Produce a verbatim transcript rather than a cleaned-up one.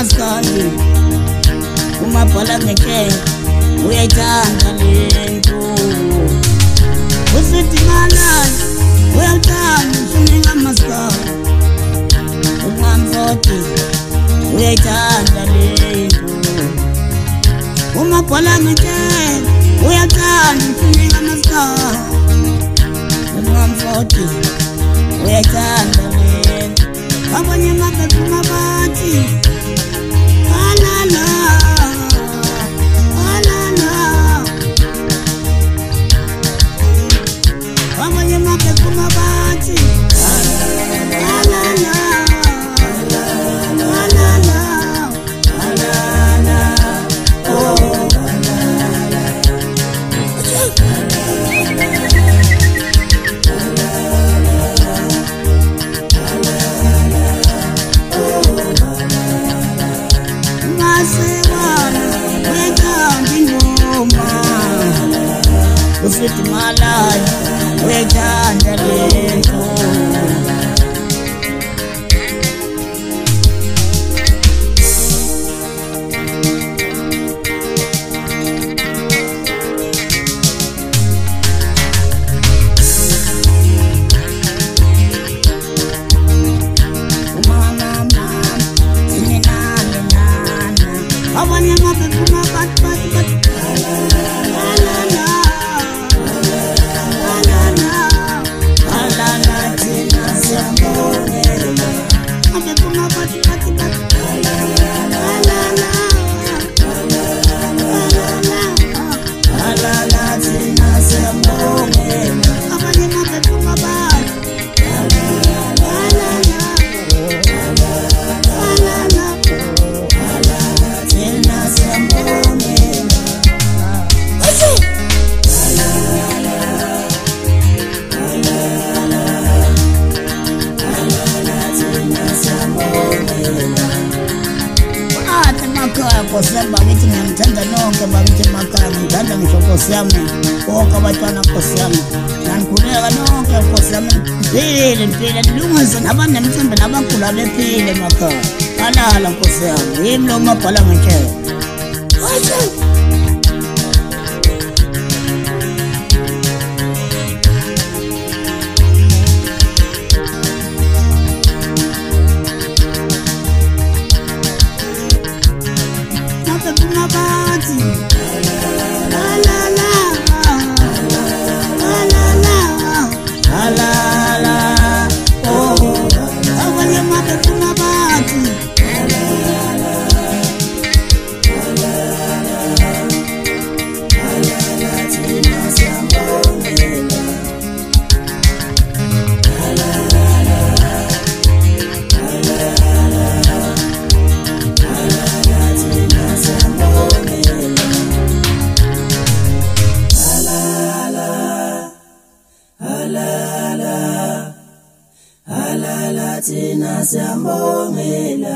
maskandi umabhala ngeke uyayithanda lento usithi malala uyayithanda usuninga maskandi ungamfoti uyayithanda lento umabhala ngeke uyayithanda usuninga maskandi ungamfoti uyayithanda lento abanye mabebu mabati alala alala abanye mabebu mabati alala alala alala oh alala usithi malala uyayithanda lento abanye mabebu mabati bati bati Kosemba ngithi ngiyamthanda nonke bakithi emakhaya ngithanda ngisho Nkosi yami bonke abatwana Nkosi yami nanikhuleka nonke Nkosi yami mpile mpile nilungise nabanemicimbi nabakhula bephile emakhaya alala Nkosi yami yimi lo mabhala ngeke Tina siyambongela